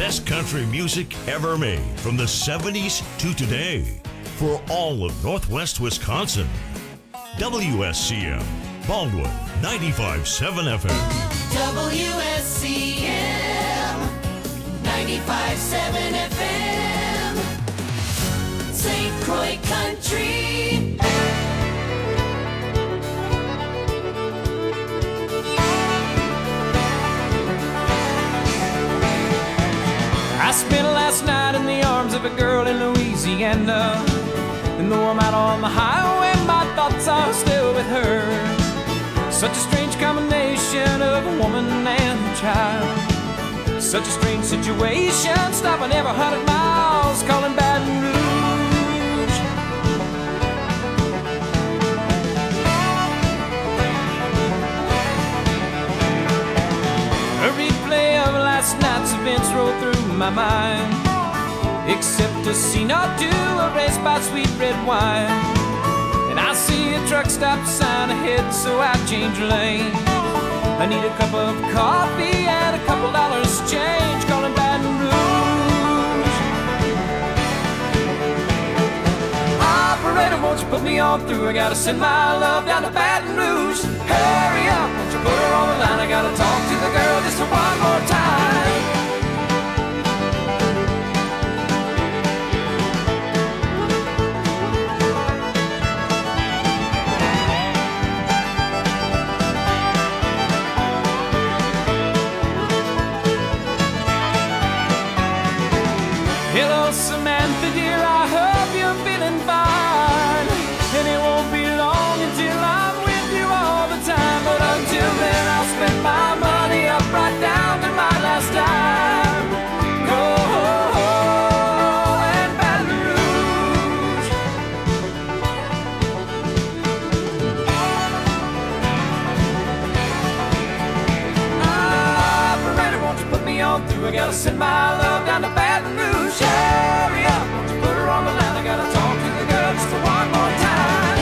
best country music ever made from the 70s to today for all of Northwest Wisconsin. WSCM, Baldwin, 95.7 FM. WSCM, 95.7 FM, St. Croix Country. I spent last night in the arms of a girl in Louisiana, and though I'm out on the highway, my thoughts are still with her. Such a strange combination of a woman and a child. Such a strange situation, stopping every 100 miles, calling Baton Rouge. A replay of last night's events rolled through my mind, except a scene or two erased by sweet red wine. And I see a truck stop sign ahead, so I change lanes. I need a cup of coffee and a couple dollars change, calling Baton Rouge. Operator, won't you put me on through? I gotta send my love down to Baton Rouge. Hurry up, won't you put her on the line? I gotta talk to the girl just one more time. Hello, Samantha, dear, I hope you're feeling fine. And it won't be long until I'm with you all the time. But until then, I'll spend my money up right down to my last dime. Go and Baton Rouge. Operator, won't you put me on through? I gotta send my love down to Baton Rouge. Hurry up, won't you put her on the line? I gotta talk to the girl just one more time.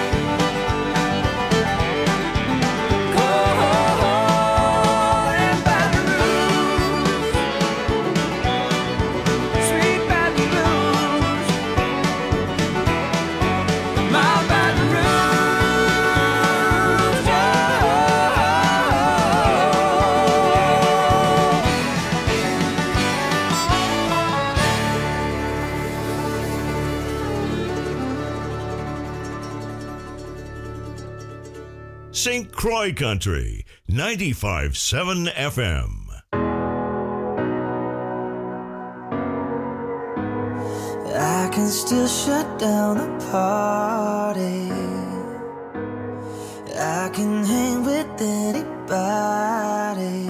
Go and Baton Rouge, sweet Baton Rouge, my Baton Rouge, oh. St. Croix Country, 95.7 FM. I can still shut down the party. I can hang with anybody.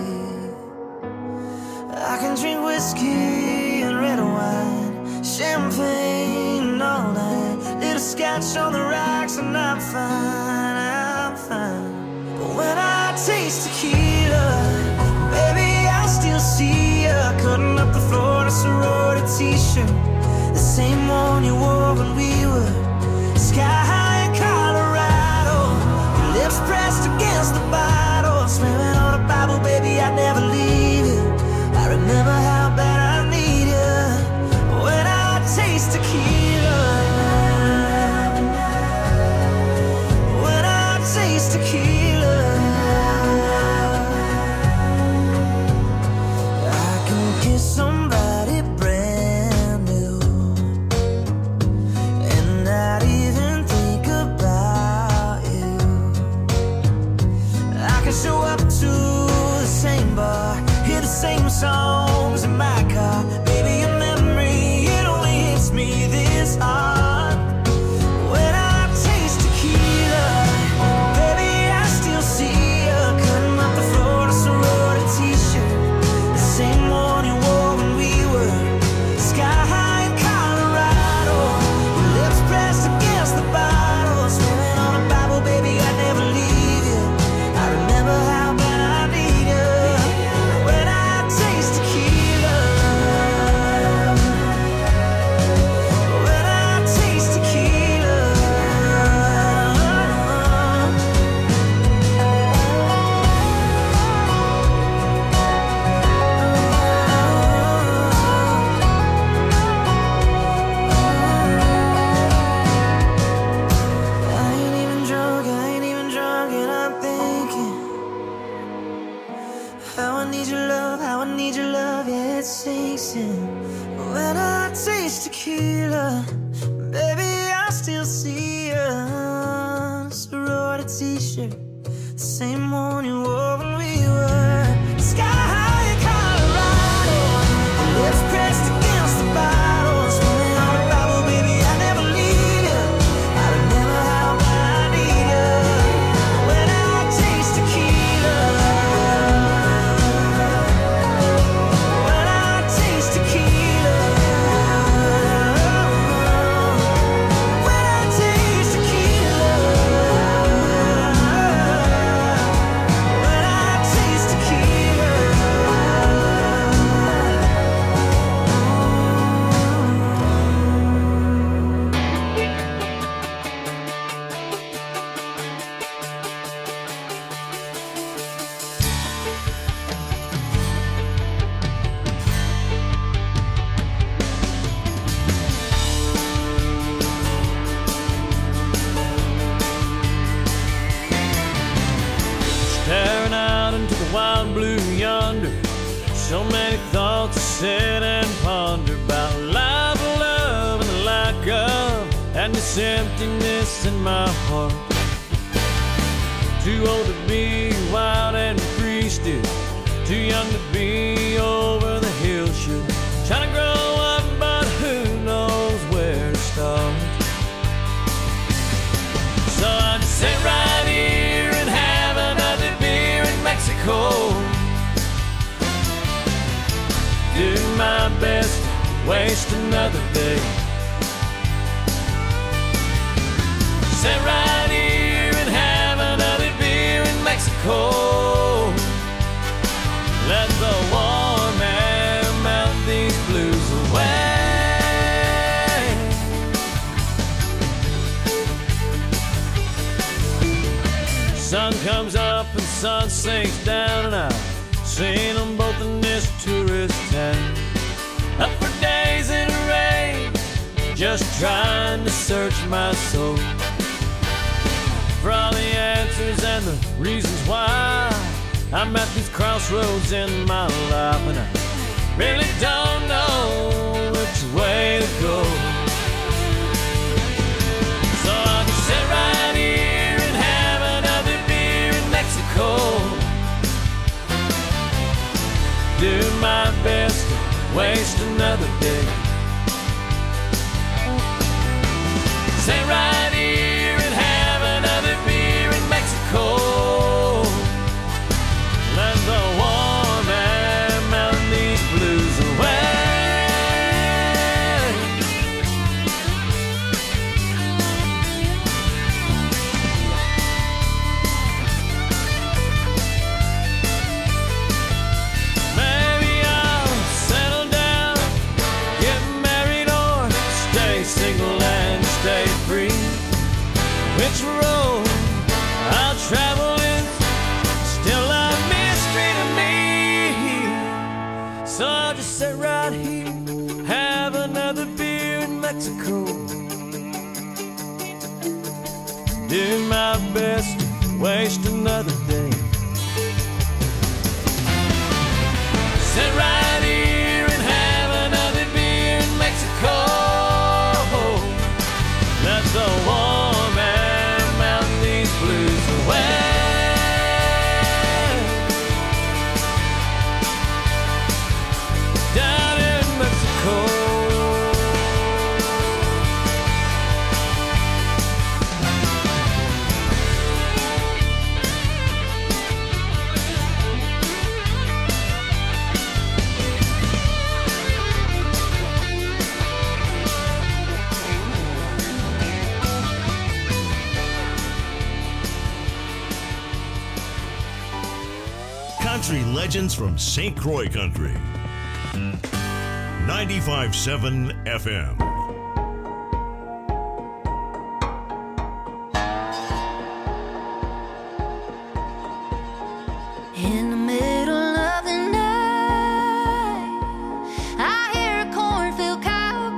I can drink whiskey and red wine, champagne all night, little scotch on the rocks, and I'm fine, I'm fine. But when I taste tequila, baby, I still see ya cutting up the floor in a sorority t-shirt, the same one you wore when we were sky high in Colorado. Your lips pressed against the bottle, swearing on the Bible, baby, I'd never leave you. I remember how bad I need you when I taste tequila. When I taste tequila, I can kiss somebody brand new and not even think about you. I can show up to the same bar, hear the same songs in my car. Baby, your memory, it only hits me this hard. When I taste tequila, baby, I still see you cutting up the floor in a sorority t-shirt, the same one you wore when we were sky high in Colorado. Your lips pressed against the bottle, swearing on the Bible, baby, I'd never leave you. I remember how bad I need you when I taste tequila. How I need your love, how I need your love, yeah, it sinks in. When I taste tequila, baby, I still see you. Sorority t-shirt, the same one you wore when we were sky high in Colorado. Lips pressed against the bottle, swimming on the Bible, baby, I never leave you. I remember how I need you. When I taste tequila, when I taste tequila, when I taste tequila, when I taste tequila. Staring out into the wild blue yonder, so many thoughts to sit and ponder about life, love, and the lack of, and this emptiness in my heart. Too old to be wild and free still, too young to be over the hill should. Trying to grow up, but who knows where to start. So I just sit right here and have another beer in Mexico. Do my best to waste another day. Sit right here and have another beer in Mexico. Let the warm air melt these blues away. Sun comes up and sun sinks down, and I've seen them both in this tourist town. Up for days in a rain, just trying to search my soul for all the answers and the reasons why I'm at these crossroads in my life, and I really don't know which way to go. So I'll just sit right here and have another beer in Mexico. Do my best to waste another day. Sit right here and have another beer in Mexico. Let the warm air melt these blues away. Maybe I'll settle down, get married, or stay single and stay free. Which road I'll travel is still a mystery to me. So I'll just sit right here, have another beer in Mexico. Do my best to waste another day. Sit right here and have another beer in Mexico. Let the warm air melt these blues away. Down in Mexico. Country legends from St. Croix Country. 95.7 FM. In the middle of the night, I hear a cornfield cow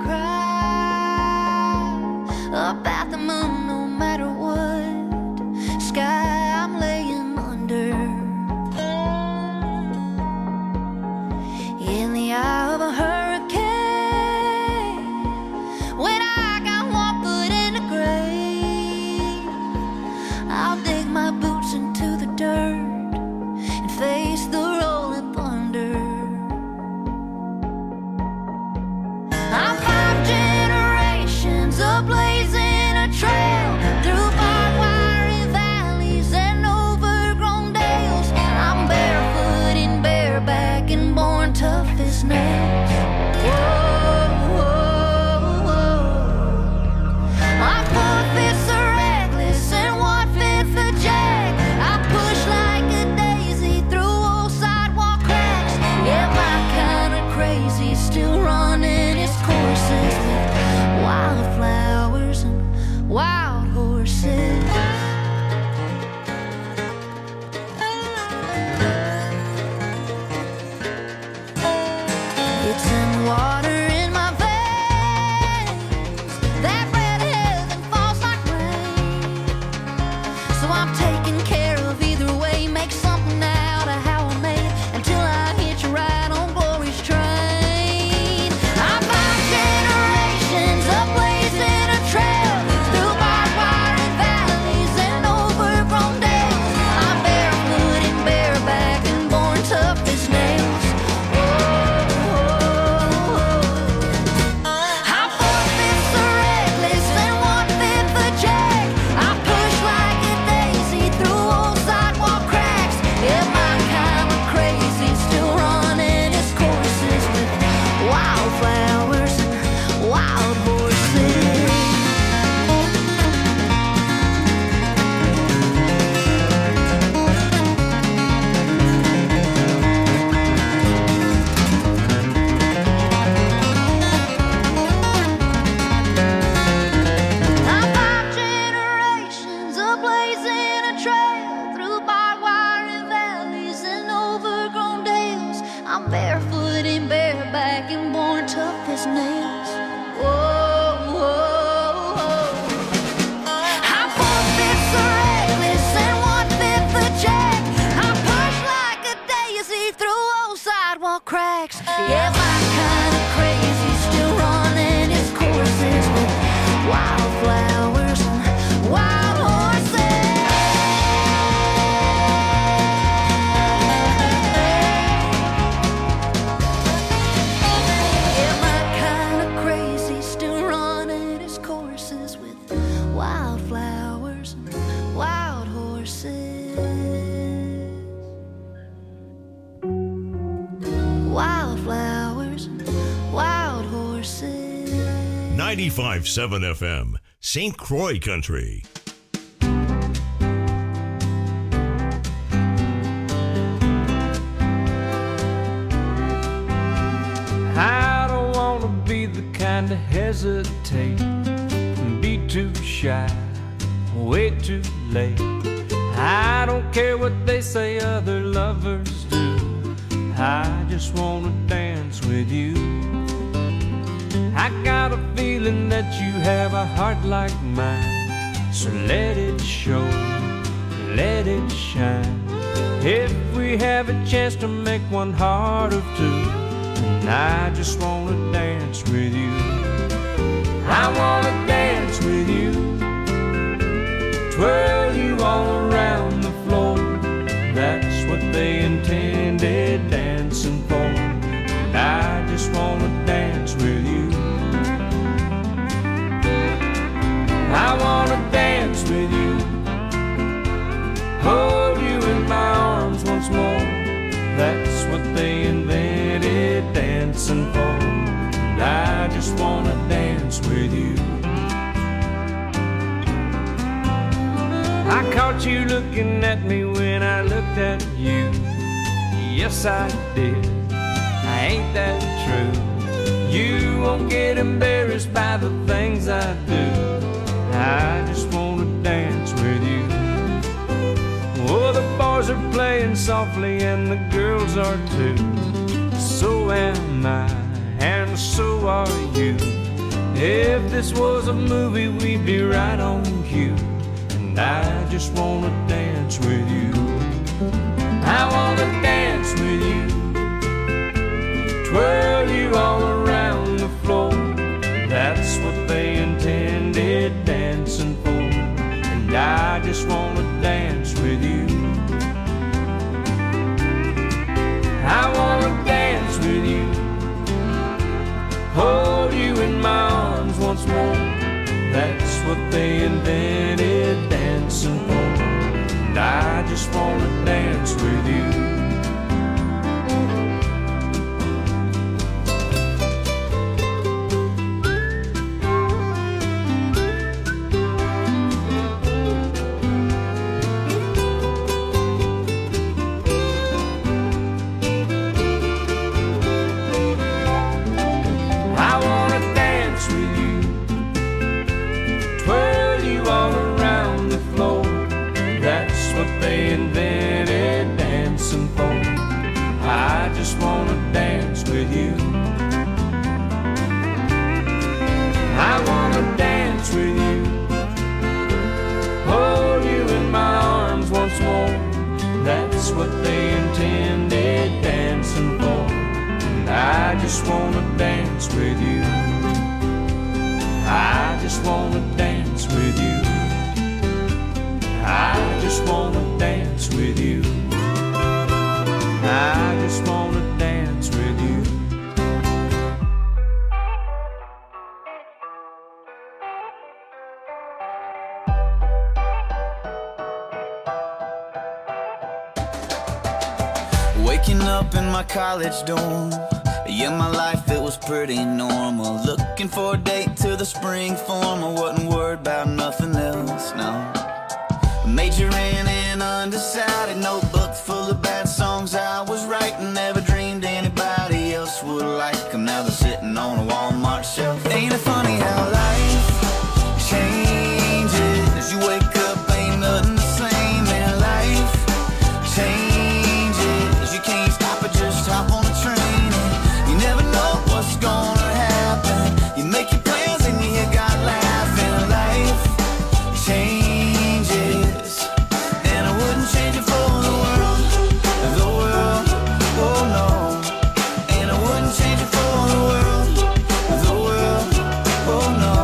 cry up at the moon. No matter what sky I'm laying under, nails. Whoa, whoa, whoa. I four-fifths are reckless and one-fifth a jack. I push like a daisy through old sidewalk cracks. Yeah, my kind of crazy, still running its courses with wildflowers and wild horses. It's in water in my veins. That red heaven falls like rain. So I'm taking care of either way. Make something out of how I made until I hit you right on glory's train. I'm 5 generations ablaze in a trail through barbed wire and valleys and overgrown dales. I'm barefoot and bareback and born tough as nails. I'm 4/5 a reckless and 1/5 a jack. I push like a daisy through old sidewalk cracks. Yeah, my kind of crazy, still running its courses with wildflowers and wild horses. I'm 5 generations ablaze in a trail through barbed wire and valleys and overgrown dales. I'm barefoot and bareback and born tough as nails. Whoa, whoa, whoa. I'm 4/5 a reckless and 1/5 a jack. I push like a daisy through old sidewalk cracks. Yeah, my kind of crazy, still running its courses with wildflowers and wild horses. Yeah, my kind of crazy, still running its courses with wildflowers and wild horses. Wildflowers and wild horses. 95.7 FM, St. Croix Country. I don't wanna be the kind to hesitate and be too shy, way too late. I don't care what they say other lovers do. I just wanna dance with you. I got a feeling that you have a heart like mine, so let it show, let it shine. If we have a chance to make one heart of two, and I just wanna dance with you. I wanna dance with you, twirl you all around the floor. That's what they intended dancing for. And I just wanna dance with you. I wanna dance with you, hold you in my arms once more. That's what they invented dancing for. And I just wanna dance with you. I caught you looking at me when I looked at you. Yes, I did. Ain't that true? You won't get embarrassed by the things I do. I just wanna dance with you. Oh, the boys are playing softly and the girls are too. So am I, and so are you. If this was a movie, we'd be right on cue. And I just wanna dance with you. I wanna dance with you, twirl you all around the floor. That's what they intended dancing for. And I just wanna dance with you. I wanna dance with you, hold you in my arms once more. That's what they invented dancing for. And I just wanna dance with you. just wanna dance with you. I wanna dance with you, hold you in my arms once more. That's what they intended dancing for. And I just wanna dance with you. I just wanna dance with you. I just wanna dance with you. I just wanna dance with you. Waking up in my college dorm, yeah, my life, it was pretty normal. Looking for a date to the spring form. I wasn't worried about nothing else, no. Majoring in undecided, notebook full of bad songs I was writing. Never dreamed anybody else would like them. Now they're sitting on a Walmart shelf. Ain't it funny how life changes? You wake up, ain't nothing the same. And life changes. You can't stop it, just hop on the train. And you never know what's gonna happen. You make your plans and you hear God laughing. Life changes, and I wouldn't change it for the world, oh no. And I wouldn't change it for the world, oh no.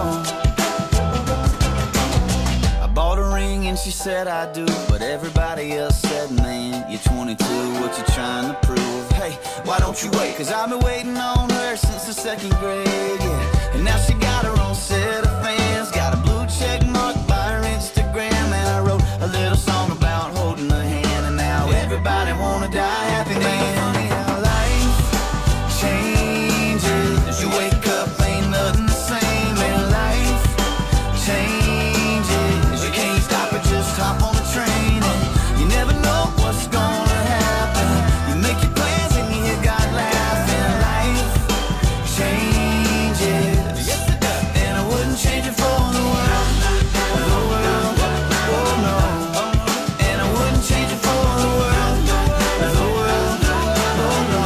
I bought a ring and she said I do, but everybody else said, man, you're 22, what you trying to prove? Hey, why don't you wait? Cause I've been waiting on her since the 2nd grade, yeah. And now she got her own set of fans, got a blue check mark by her Instagram. And I wrote a little song about holding her hand, and now everybody wanna die happy, man. Funny how life changes. You wake up, ain't nothing the same. And life changes. You can't stop it, just hop on the train. And you never know what's gonna happen. You make your plans and you hear God laughing. Life changes, yes it does. And I wouldn't change it for the world, oh no. And I wouldn't change it for the world, oh no.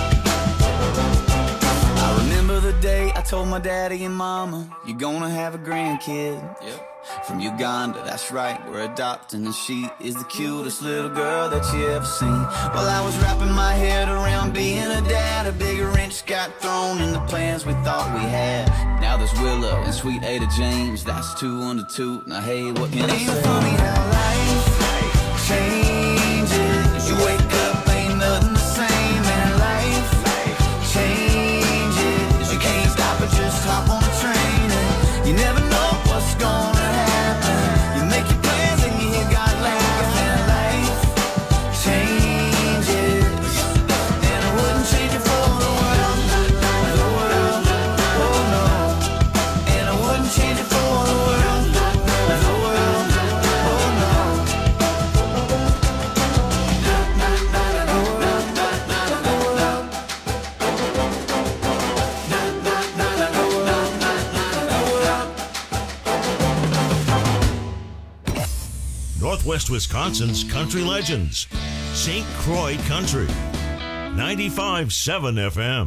I remember the day I told my daddy and mama, you're gonna have a grandkid. Yep. From Uganda, that's right, we're adopting. And she is the cutest little girl that you ever seen. Well, I was wrapping my head around being a dad. A big wrench got thrown in the plans we thought we had. Now there's Willow and sweet Ada James. That's 2 under 2. Now hey, what can I say? Ain't it funny how life changes? You wake up, ain't nothing the same. And life changes. You can't stop it, just hop on the train. And you never know what's gonna happen. You make your plans and you hear God laughing. Life changes, and I wouldn't change it for the world, oh no. And I wouldn't change it for the world, oh no. Northwest Wisconsin's country legends. St. Croix Country. 95.7 FM.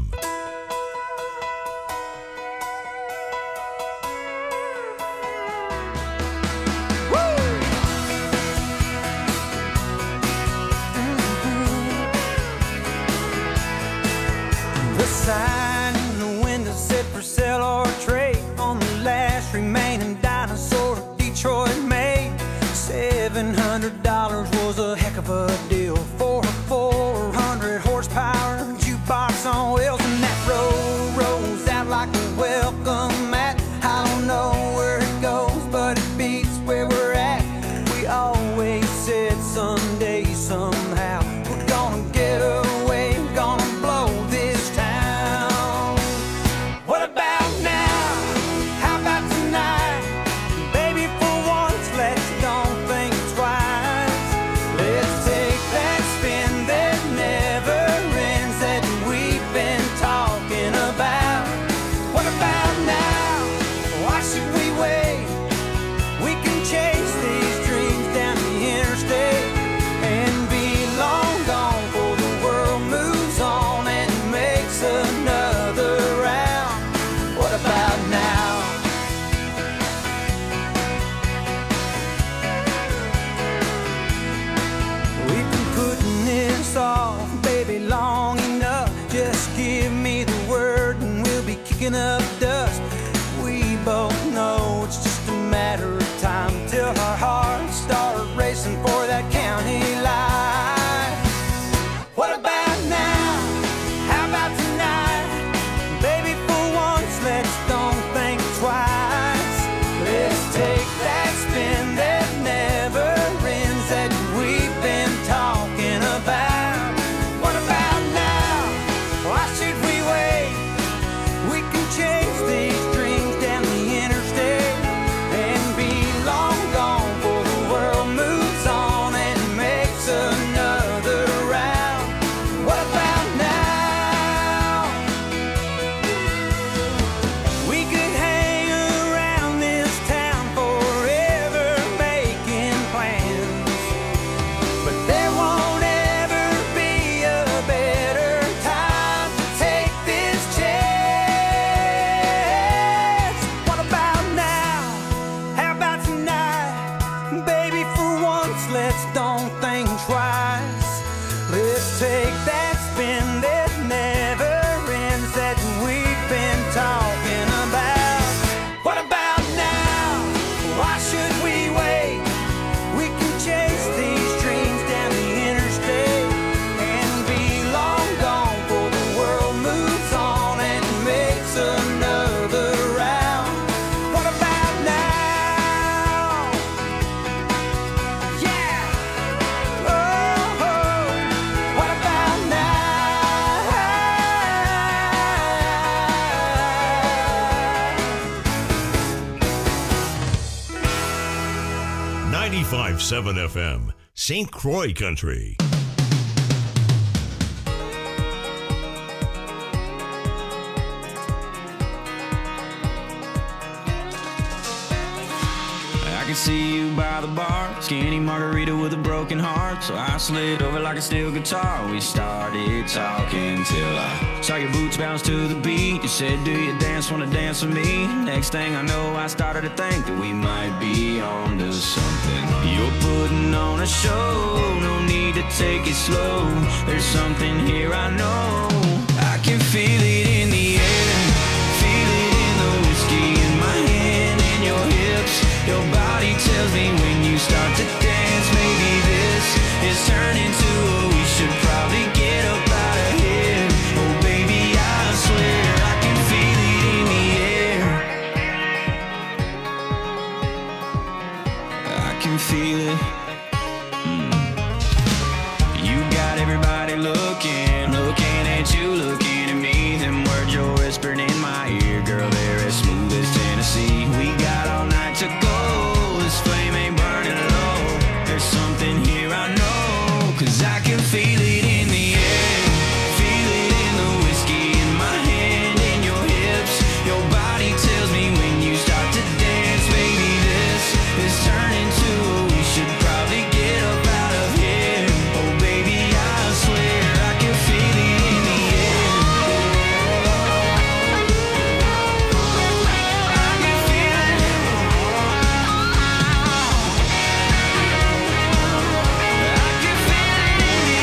The sign in the window said for sale or trade on the last remaining dinosaur Detroit made. $700 was a heck of a deal for a 400 horsepower jukebox on wheels, and that road rolls out like a welcome mat. I don't know where it goes, but it beats where we're at. We always said someday, somehow, we're gonna get away, gonna blow this town 95.7 FM, St. Croix Country. I can see you by the bar, skinny margarita with a broken heart. So I slid over like a steel guitar. We started talking till I saw your boots bounce to the beat. You said, do you wanna dance with me? Next thing I know, I started to think that we might be on to something. You're putting on a show, no need to take it slow. There's something here I know. I can feel it in the air, feel it in the whiskey in my hand and your hips. Your body tells me when you start to dance, maybe this is turning to a we should probably get up out of here. Oh baby, I swear I can feel it in the air. I can feel it. You got everybody looking at you, looking at me. Them words you're whispering in my ear, girl, they're as smooth as Tennessee. We got all night to go, this flame ain't burning low. There's something here I know, 'cause I can feel it in the air, feel it in the whiskey in my hand and your hips. Your body tells me when you start to dance, baby, this is turning to a we should probably get up out of here. Oh baby, I swear I can feel it in the air. I can feel it. I can feel it in the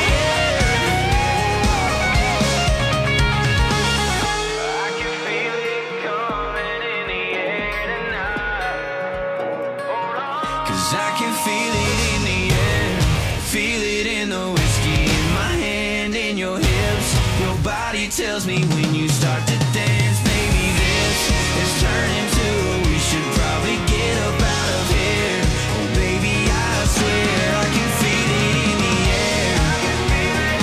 air. I can feel it coming in the air tonight. Hold on. 'Cause I can feel it in the air, feel it in the whiskey in my hand and your hips. Your body tells me when you start to dance, maybe this is turning to a we should probably get up out of here. Oh baby, I swear I can feel it in the air. I can feel it.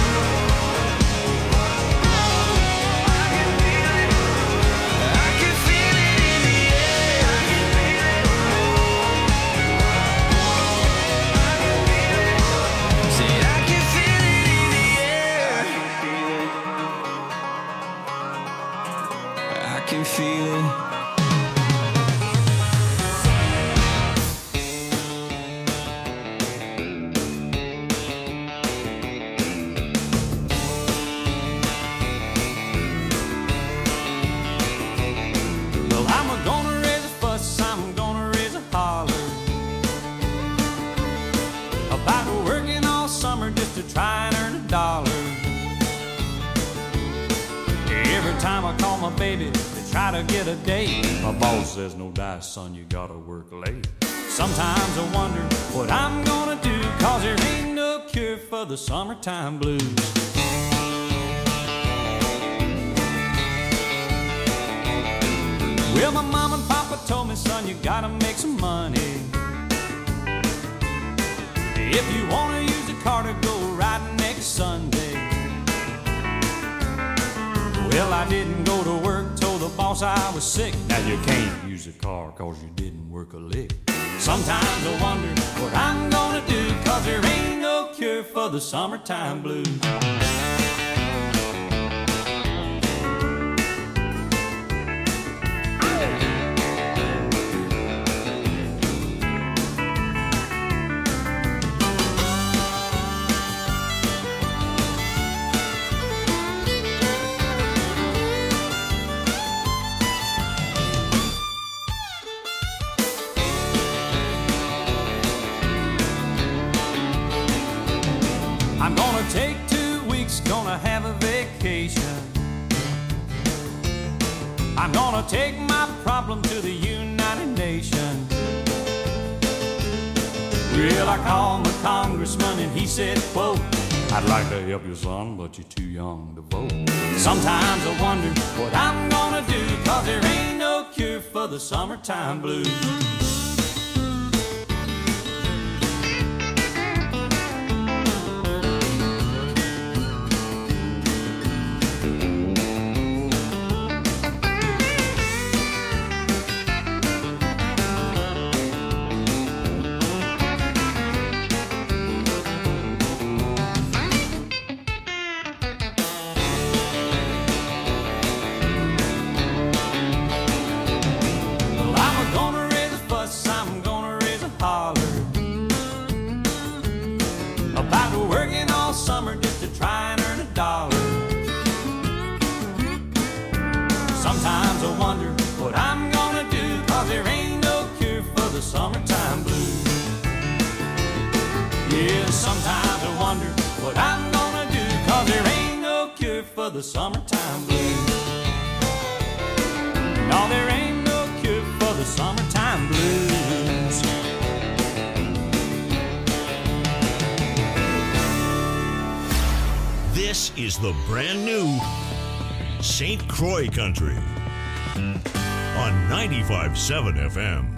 I can feel it. I can feel it in the air. I can feel it. I can feel it. Said I can feel it in the air. I can feel it. Well, I'm gonna raise a fuss, I'm gonna raise a holler about working all summer just to try and earn a dollar. Every time I call my baby to try to get a date, my boss says, no dice, son, you gotta work late. Sometimes I wonder what I'm gonna do, 'cause there ain't no cure for the summertime blues. Well, my mom and papa told me, son, you gotta make some money. If you wanna use a car to go riding next Sunday. Well, I didn't go to work, told the boss I was sick. Now you can't use a car 'cause you didn't work a lick. Sometimes I wonder what I'm gonna do, 'cause there ain't no cure for the summertime blues. I'm gonna take 2 weeks, gonna have a vacation. I'm gonna take my problem to the United Nations. Well, I called my congressman and he said, quote, I'd like to help you, son, but you're too young to vote. Sometimes I wonder what I'm gonna do, 'cause there ain't no cure for the summertime blues. Sometimes I wonder what I'm gonna do, 'cause there ain't no cure for the summertime blues. Yeah, sometimes I wonder what I'm gonna do, 'cause there ain't no cure for the summertime blues. No, there ain't no cure for the summertime blues. This is the brand new St. Croix Country on 95.7 FM.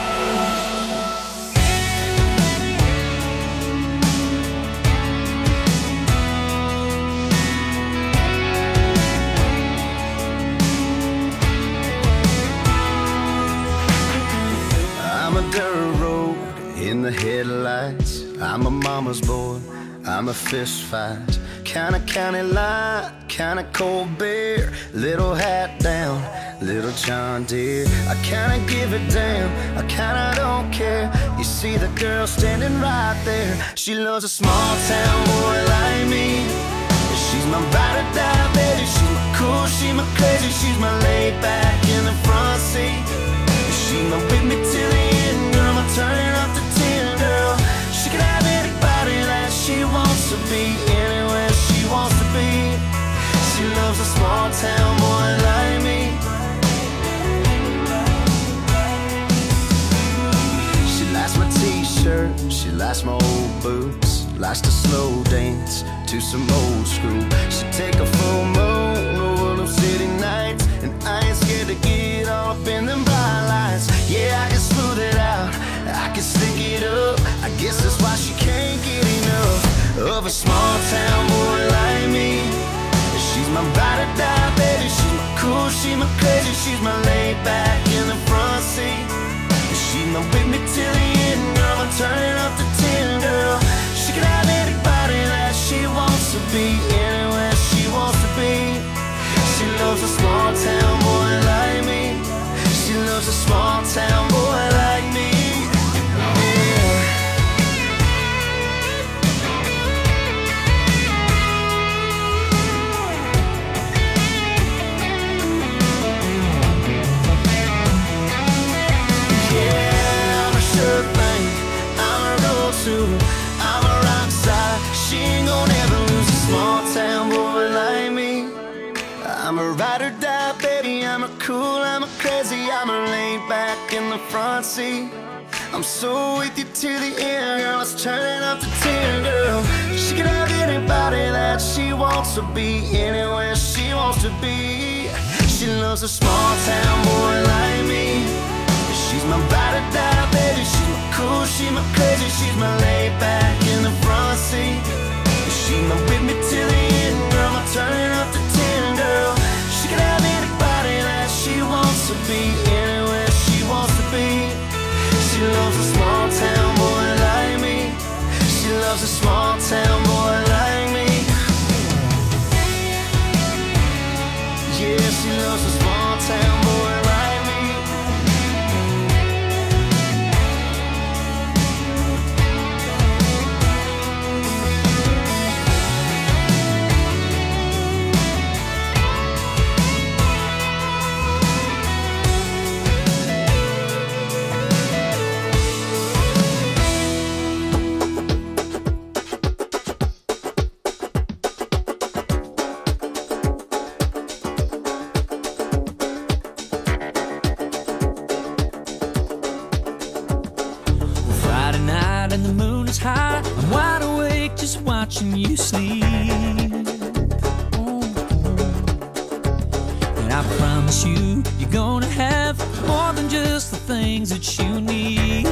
I'm a dirt road in the headlights. I'm a mama's boy, I'm a fist fight. Kinda county line, kinda cold beer. Little hat down, little John Deere. I kinda give it down, I kinda don't care. You see the girl standing right there. She loves a small town boy like me. She's my ride or die baby. She's my cool, she's my crazy. She's my laid back in the front seat. She's my with me till the end, girl. I'm turning up the 10, girl. She can have anybody that she wants to be, anywhere she wants to be. She loves a small town boy like me. She likes my t-shirt, she likes my old boots, likes to slow dance to some old school. She take a full moon over them city nights, and I ain't scared to get all up in them bright lights. Yeah, I can smooth it out, I can stick it up. I guess that's why she can't get enough of a small town boy like me. She's my ride or die baby. She's my cool, she's my crazy. She's my laid back in the front seat. She's my with me till the end, girl. I'm turning up the 10, girl. She can have anybody that she wants to be, anywhere she wants to be. She loves a small town boy like me. She loves a small town boy like me. I'm a rock star. She ain't gonna ever lose a small town boy like me. I'm a ride or die baby. I'm a cool, I'm a crazy. I'm a laid back in the front seat. I'm so with you to the end, girl. Let's turn it up to 10, girl. She can have anybody that she wants to be, anywhere she wants to be. She loves a small town boy like me. She's my ride or die baby. She's my cool, she's my crazy. She's my laid back in the front seat. She's my with me till the end, girl. I'm turning up the 10, girl. She can have anybody that she wants to be, anywhere she wants to be. She loves a small town boy like me. She loves a small town boy like me. Yeah, she loves a small town boy like me. I'm wide awake just watching you sleep. And I promise you, you're gonna have more than just the things that you need.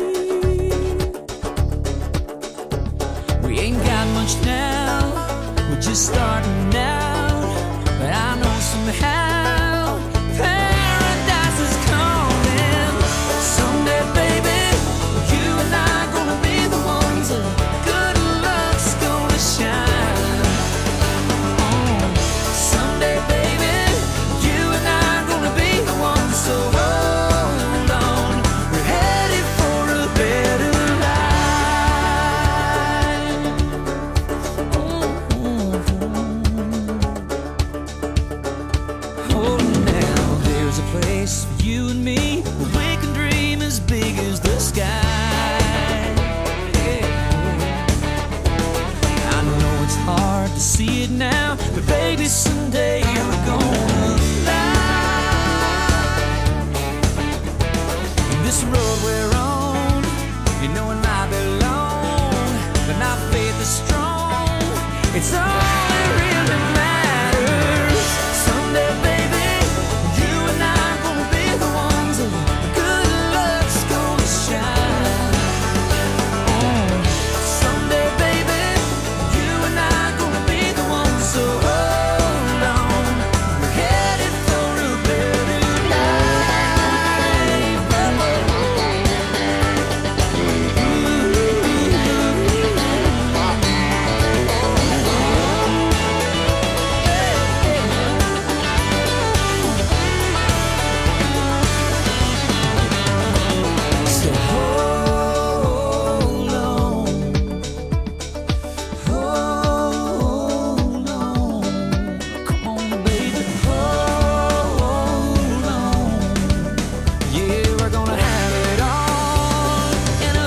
We ain't got much now, we're just starting out. But I know somehow paradise is coming. Someday, baby, you and I gonna be the ones that good luck's gonna shine. Someday, baby, you and I gonna be the ones. So hold on, we're headed for place for you and me, where we can dream as big as the sky. Yeah. I know it's hard to see it now, but baby, someday we're gonna fly. This road we're on, you know it might be long, but our faith is strong. It's all that really matters. Someday, baby, you and I are gonna be the ones that good luck's gonna shine. Someday, baby, you and I are gonna be the ones, so hold on. We're headed for a better life. So hold on, hold on. Come on, baby, hold on. Yeah, we're gonna have it all. And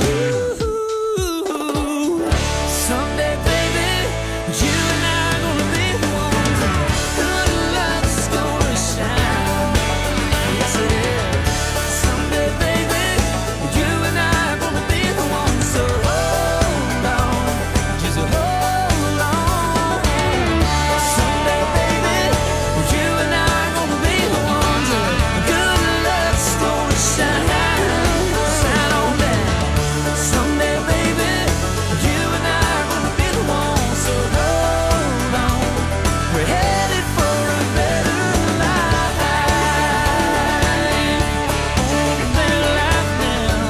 someday, baby, you and I are gonna be the ones that good luck's gonna shine. Yes, it is. Someday, baby, you and I are gonna be the ones, so hold on. Just hold on. Someday, baby, you and I are gonna be the ones that good luck's gonna shine. Shine on down. Someday, baby, you and I are gonna be the ones, so hold on. We're headed for a better life. Oh, a better life now.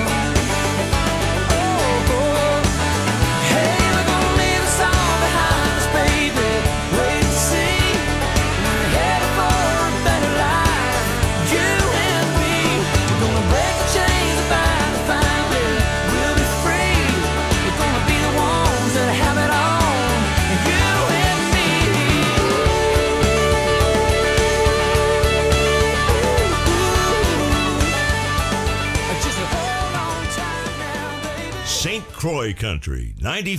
Oh, hey, we're gonna leave us all behind us, baby. Wait and see. We're headed for a better life. You and me. We're gonna break the chains and find it. We'll be free. We're gonna be the ones that have it all. You and me. Just hold on tight now, baby. St. Croix Country,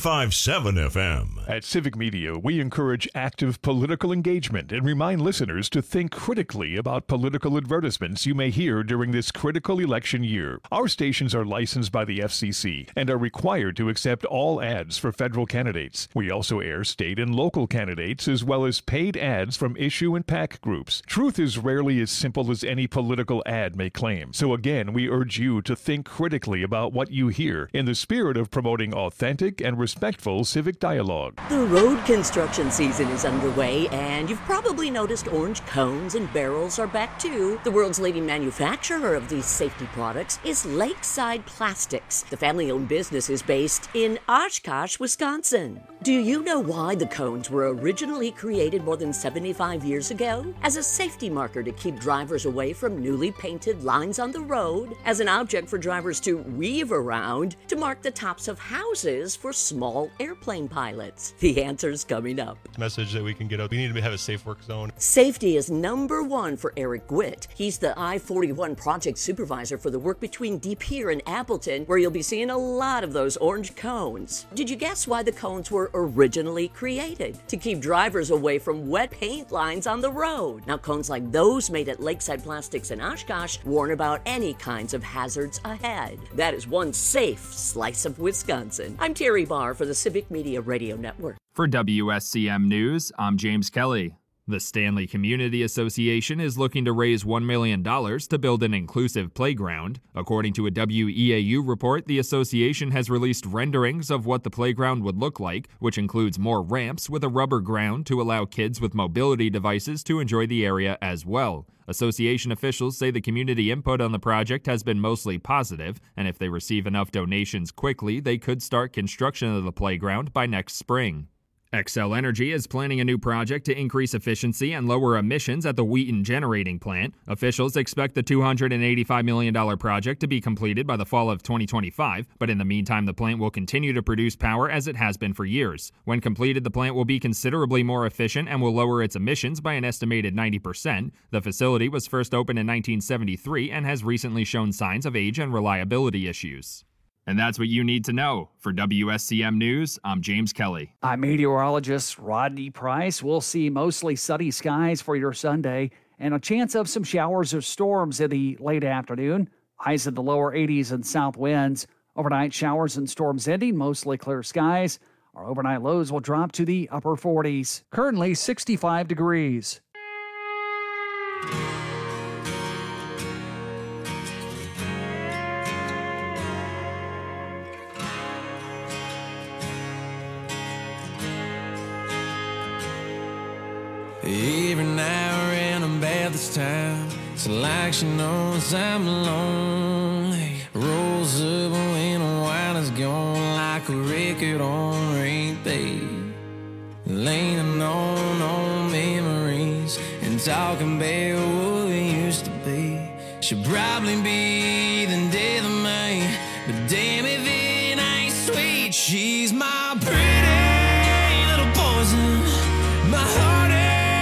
95.7 FM. At Civic Media, we encourage active political engagement and remind listeners to think critically about political advertisements you may hear during this critical election year. Our stations are licensed by the FCC and are required to accept all ads for federal candidates. We also air state and local candidates as well as paid ads from issue and PAC groups. Truth is rarely as simple as any political ad may claim. So again, we urge you to think critically about what you hear in the spirit of promoting authentic and respectful civic dialogue. The road construction season is underway, and you've probably noticed orange cones and barrels are back too. The world's leading manufacturer of these safety products is Lakeside Plastics. The family-owned business is based in Oshkosh, Wisconsin. Do you know why the cones were originally created more than 75 years ago? As a safety marker to keep drivers away from newly painted lines on the road, as an object for drivers to weave around, to mark the tops of houses for small airplane pilots. The answer's coming up. Message that we can get out. We need to have a safe work zone. Safety is number one for Eric Gwitt. He's the I-41 project supervisor for the work between De Pere and Appleton, where you'll be seeing a lot of those orange cones. Did you guess why the cones were originally created? To keep drivers away from wet paint lines on the road. Now, cones like those made at Lakeside Plastics in Oshkosh warn about any kinds of hazards ahead. That is one safe slice of Wisconsin. I'm Terry Barr for the Civic Media Radio Network. For WSCM News, I'm James Kelly. The Stanley Community Association is looking to raise $1 million to build an inclusive playground. According to a WEAU report, the association has released renderings of what the playground would look like, which includes more ramps with a rubber ground to allow kids with mobility devices to enjoy the area as well. Association officials say the community input on the project has been mostly positive, and if they receive enough donations quickly, they could start construction of the playground by next spring. Xcel Energy is planning a new project to increase efficiency and lower emissions at the Wheaton generating plant. Officials expect the $285 million project to be completed by the fall of 2025, but in the meantime, the plant will continue to produce power as it has been for years. When completed, the plant will be considerably more efficient and will lower its emissions by an estimated 90%. The facility was first opened in 1973 and has recently shown signs of age and reliability issues. And that's what you need to know. For WSCM News, I'm James Kelly. I'm meteorologist Rodney Price. We'll see mostly sunny skies for your Sunday and a chance of some showers or storms in the late afternoon. Highs in the lower 80s and south winds. Overnight showers and storms ending, mostly clear skies. Our overnight lows will drop to the upper 40s. Currently 65 degrees. Every now and then about this time, it's like she knows I'm lonely. Rolls up when the wine is gone, like a record on repeat. Leaning on memories and talking about what we used to be. She'll probably be the death of me, but damn if it ain't sweet. She's my pretty little poison, my heart.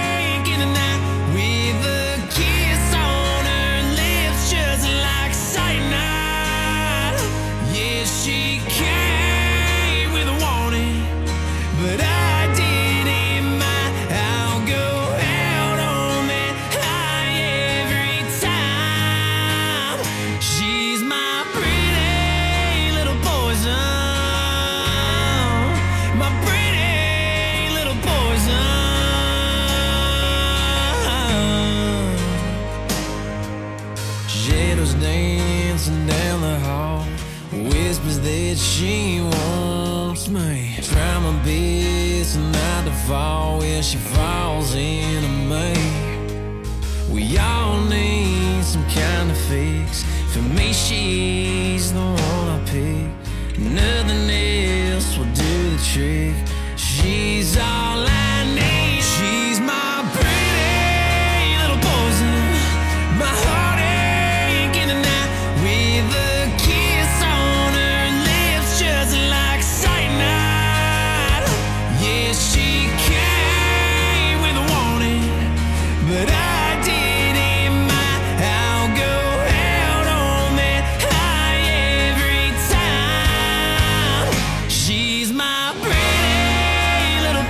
She wants me. Try my best not to fall when she falls into me. We all need some kind of fix. For me, she's the one I pick. Nothing else will do the trick. She's all I need. She's my pretty little poison, my heartache in the night with a kiss on her lips, just like cyanide. Yeah, she came with a warning, but I didn't mind. I'll go out on that high every time. She's my pretty little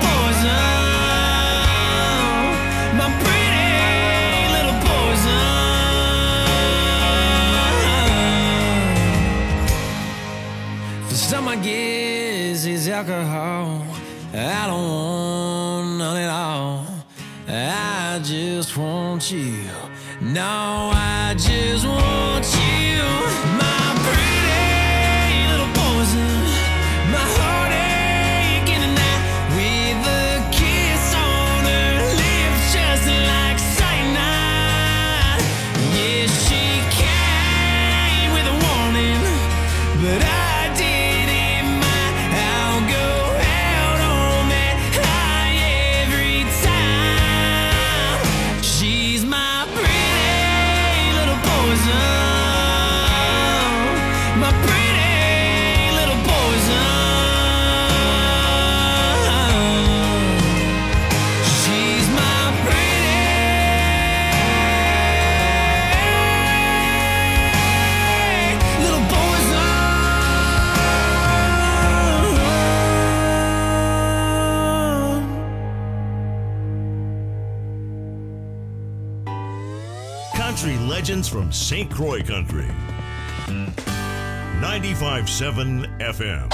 poison, my pretty little poison. For some, I guess it's alcohol. I don't want none at all. I just want you. No, I just want you. My pretty little poison, my heartache in the night with a kiss on her lips, just like cyanide. Yeah, she came with a warning, but I didn't mind. I'll go out on that high every time. She's my pretty little poison, my pretty little poison. She's my pretty little poison. Country legends from St. Croix Country. 95.7 FM.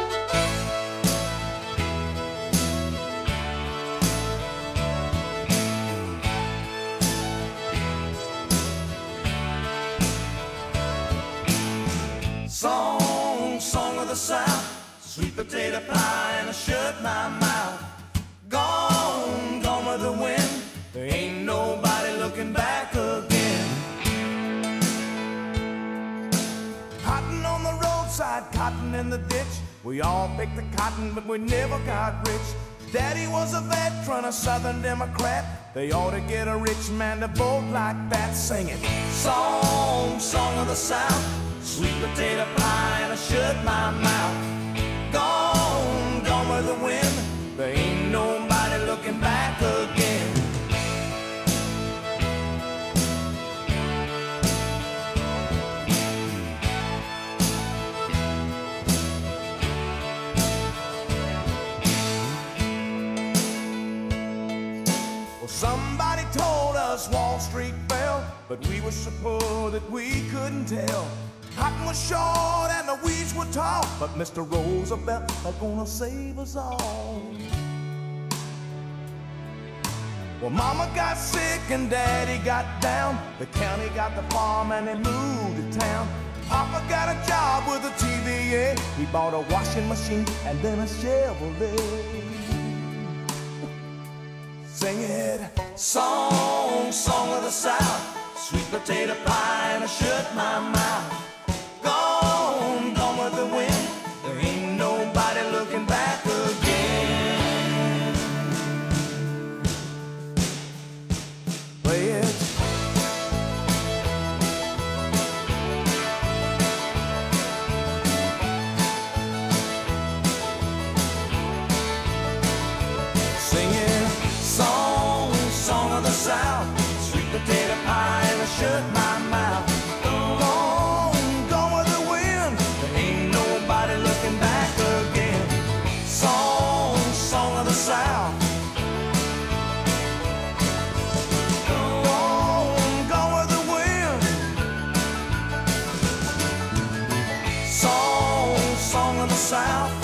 Song of the South, sweet potato pie and I shut my mouth. Gone with the wind, there ain't nobody looking back again. Cotton on the roadside, cotton in the ditch. We all picked the cotton, but we never got rich. Daddy was a veteran, a Southern Democrat. They ought to get a rich man to vote like that, singing song, song of the South, sweet potato pie and I shut my mouth. Gone, gone with the wind, there ain't nobody looking back again. Somebody told us Wall Street fell, but we were so poor that we couldn't tell. Cotton was short and the weeds were tall, but Mr. Roosevelt are gonna save us all. Well, Mama got sick and Daddy got down. The county got the farm and they moved to town. Papa got a job with a TVA. He bought a washing machine and then a Chevrolet. Sing it, song, song of the South, sweet potato pie and I shut my mouth. Gone, gone with the wind, there ain't nobody looking back again. Play it. Singing song, song of the South, sweet potato pie and I shut my mouth. Gone, gone with the wind, there ain't nobody looking back again. Song, song of the South. Gone, gone with the wind. Song, song of the South.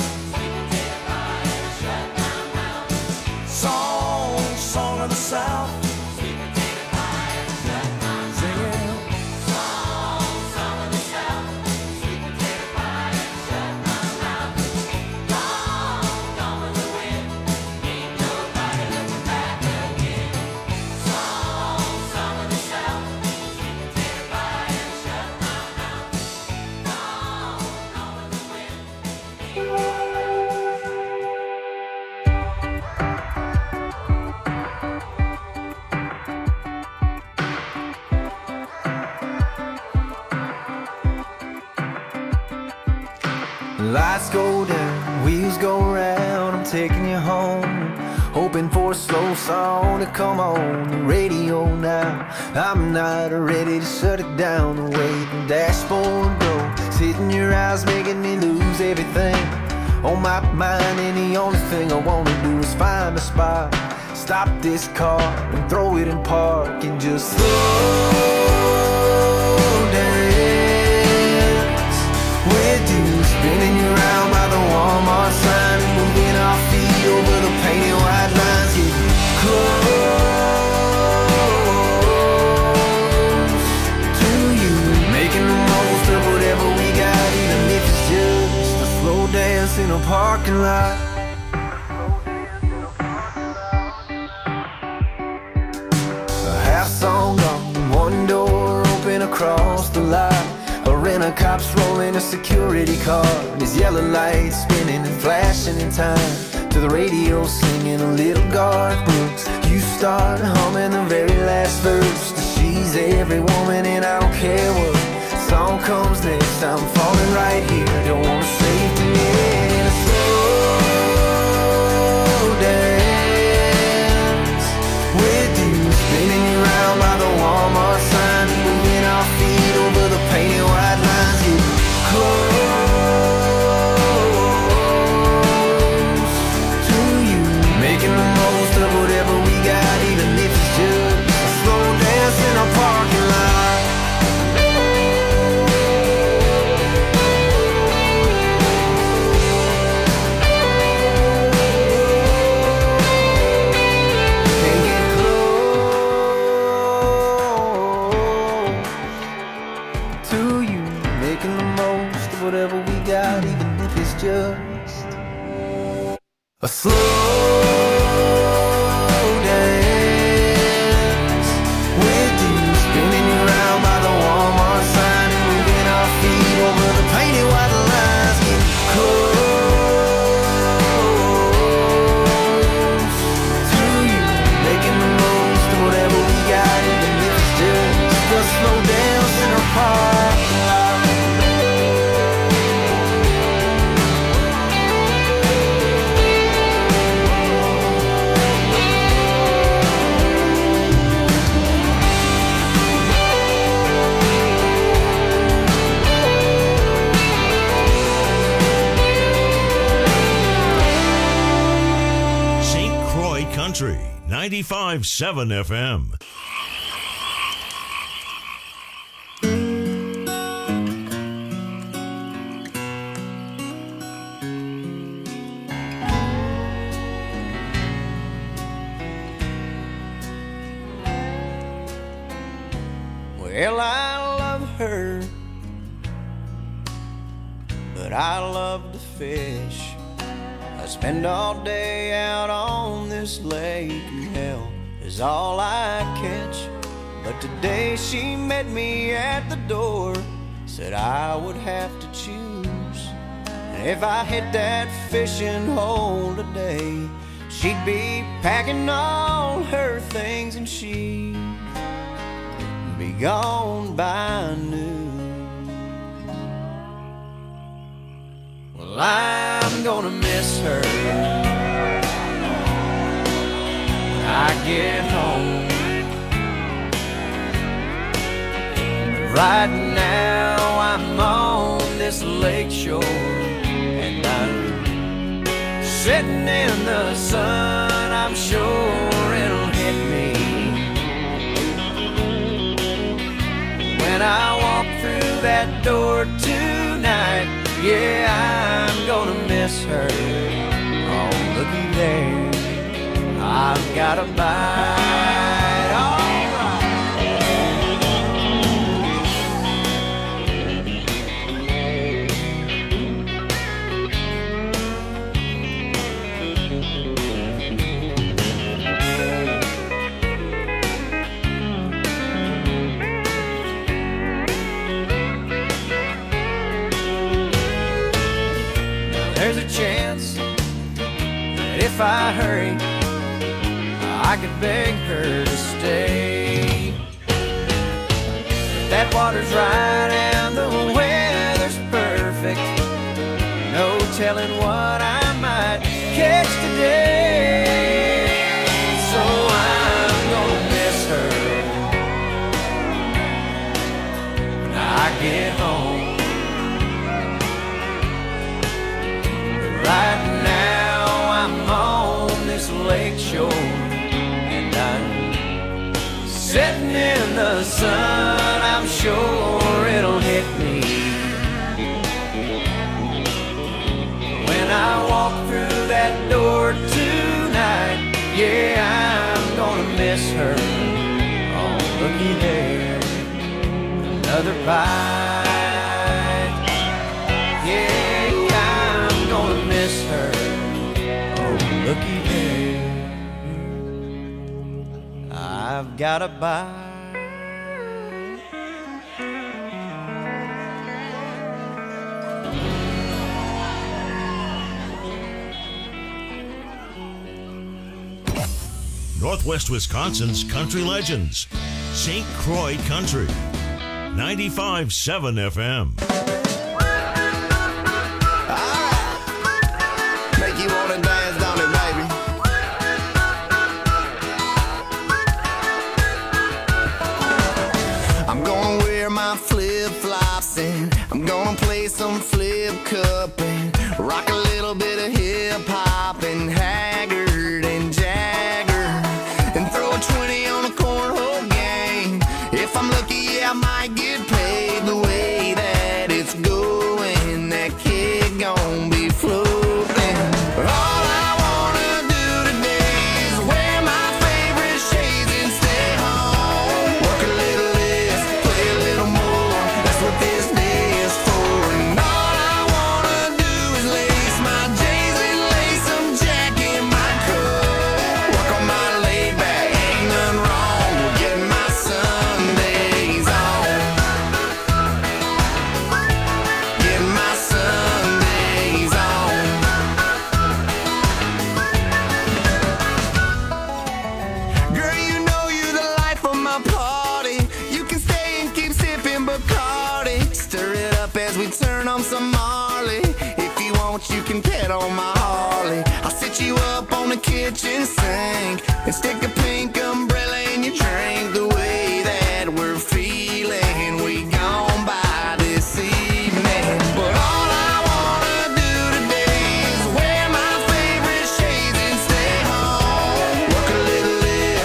Song, song of the South. Lights go down, wheels go round, I'm taking you home. Hoping for a slow song to come on the radio now. I'm not ready to shut it down. The way the dashboard goes, hitting your eyes, making me lose everything on my mind. And the only thing I wanna do is find a spot, stop this car and throw it in park and just slow dance with you. Spinning you around by the Walmart sign and moving our feet over the painted white lines. Get close to you, making the most of whatever we got, even if it's just a slow dance in a parking lot. A half song gone, one door open across the lot. A rent-a-cop's rolling a security car, and his yellow lights spinning and flashing in time to the radio singing a little Garth Brooks. You start humming the very last verse. She's every woman and I don't care what song comes next. I'm falling right here, don't wanna save the end. Slow dance with you, spinning you around by the Walmart sign, moving our feet over the painted white lines. Get close to you, making the most of whatever we got, even if it's just a slow dance in a parking lot. Can't get close to you, making the most of whatever we got, even if it's just a slow dance with you, spinning you around by the Walmart sign and moving our feet over the painted white lines. Get close 95.7 FM. Well, I love her, but I love to fish. I spend all day out on this lake, and hell is all I catch. But today she met me at the door, said I would have to choose. And if I hit that fishing hole today, she'd be packing all her things and she'd be gone by noon. Well, I'm gonna miss her when I get home. Right now I'm on this lake shore, and I'm sitting in the sun. I'm sure it'll hit me when I walk through that door tonight. Yeah, I'm gonna miss her. Oh, looky there, I've got a bite. All there's a chance that if I hurry, I could beg her to stay. If that water's right and the weather's perfect, no telling what I might catch today. So I'm gonna miss her when I get home. Right now I'm on this lake shore, and I'm sitting in the sun. I'm sure it'll hit me when I walk through that door tonight. Yeah, I'm gonna miss her. Oh, looky there, another bite. Yeah, I'm gonna miss her. Oh, looky there, I've got a bite. Northwest Wisconsin's country legends. St. Croix Country. 95.7 FM. Make you wanna dance, don't it, baby? I'm gonna wear my flip-flops and I'm gonna play some flip cup and rock a little bit of hip-hop and Haggard and Jagger and throw a 20 on a cornhole game. If I'm lucky, yeah, I might get paid. The way that it's going, that kid gon' be floating. All I wanna do today is wear my favorite shades and stay home. Work a little less, play a little more. That's what this day is for. And all I wanna do is lace my J's and lace some Jack in my coat. Work on my laid back, ain't nothing wrong with getting my Sundays on. Getting my Sundays on. Girl, you know you're the life of my party. You can stay and keep sipping Bacardi. Stir it up as we turn on some Marley. If you want, you can pet on my Harley. I'll sit you up on the kitchen sink and stick a pink umbrella in your drink. The way that we're feeling, we gon' by this evening. But all I wanna do today is wear my favorite shades and stay home. Work a little less,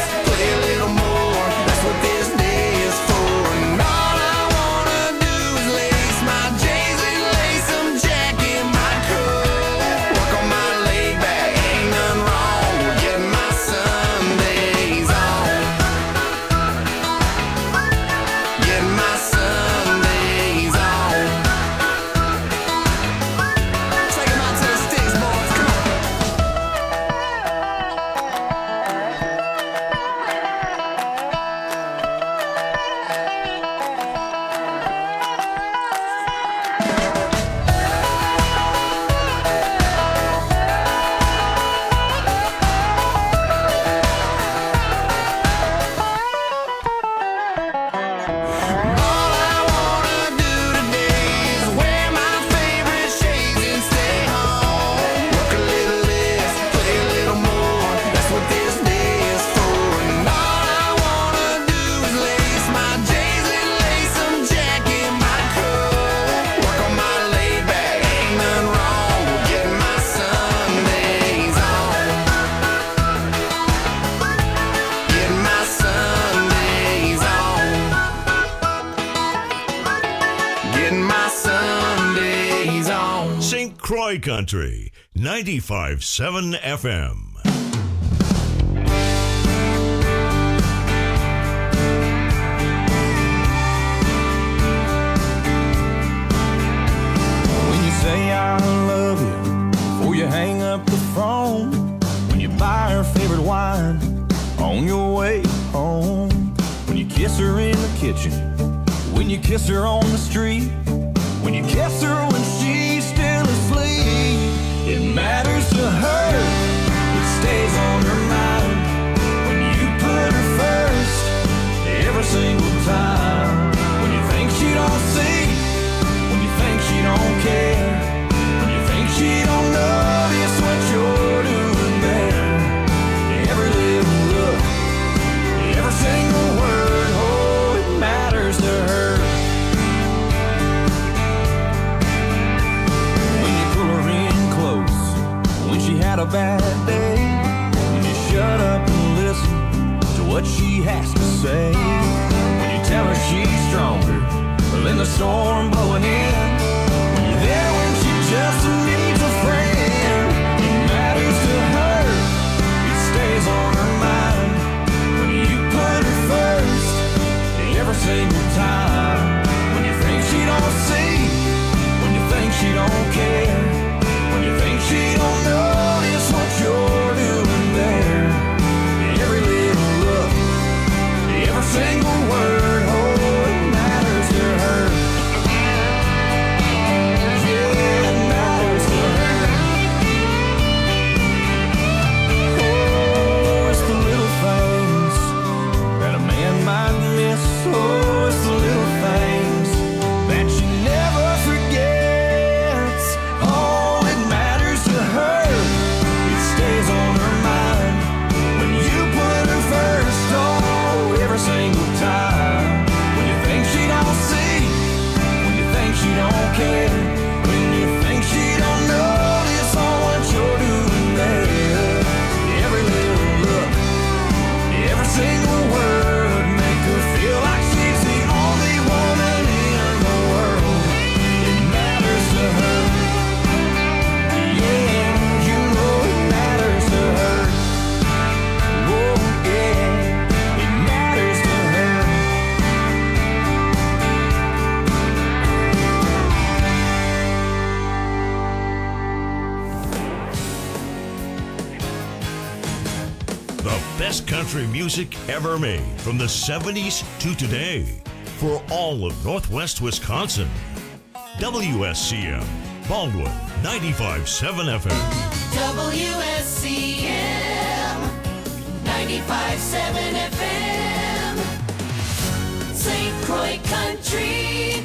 Croy Country 95.7 FM. When you say I love you before you hang up the phone, when you buy her favorite wine on your way home, when you kiss her in the kitchen, when you kiss her on the street, when you kiss her when she's still asleep, it matters to her, it stays on her mind. When you put her first every single time, when you think she don't see, when you think she don't care, when you think she don't notice what you're doing there, every little look, every single word, oh, it matters to her. She had a bad day, when you shut up and listen to what she has to say, when you tell her she's stronger than the storm blowing in, when you're there when she just needs a friend, it matters to her, it stays on her mind. When you put her first every single time, when you think she don't see, when you think she don't care, when you think she don't notice what you're doing there, every little look, every single word, oh, it matters to her. Yeah, it matters to her. Oh, it's the little things that a man might miss. Oh, it's the little things that she never forgets. Oh, it matters to her, it stays on her mind. When you put her first, oh, every single time. When you think she don't see, when you think she don't care, when you think she don't notice all what you're doing there, every little look, every single word, make her feel like she's the only woman in the world. It matters to her. Yeah, you know it matters to her. Oh, yeah, it matters to her. The best country music ever made from the 70s to today for all of Northwest Wisconsin. WSCM, Baldwin 95.7 FM. WSCM 95.7 FM, St. Croix Country.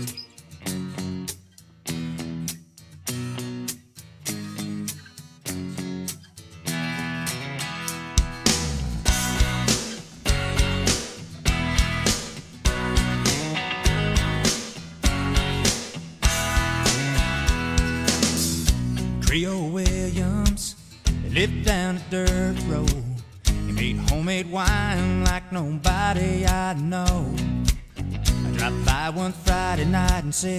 Trio Williams, they lived down a dirt road. He made homemade wine like nobody I know. I dropped by one Friday night and said,